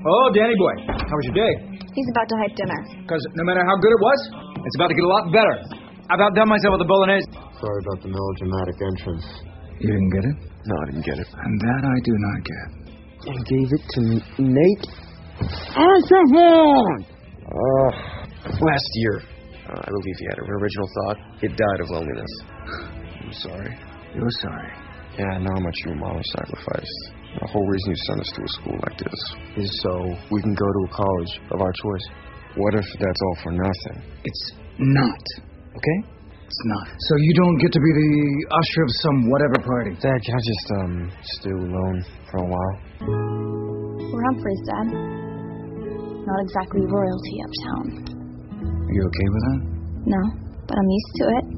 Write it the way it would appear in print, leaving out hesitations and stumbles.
Oh, Danny boy, how was your day? He's about to hype dinner. Because no matter how good it was, it's about to get a lot better. I've outdone myself with the bolognese. Sorry about the melodramatic entrance. You didn't get it? No, I didn't get it. And that I do not get. I gave it to Nate Archibald! Last year, I believe he had an original thought. It died of loneliness. I'm sorry. You're sorry. Yeah, I know how much you and Mama sacrificed. The whole reason you sent us to a school like this is so we can go to a college of our choice. What if that's all for nothing? It's not. Okay? It's not. So you don't get to be the usher of some whatever party. Dad, can I just stay alone for a while? We're Humphreys, Dad. Not exactly royalty uptown. Are you okay with that? No, but I'm used to it.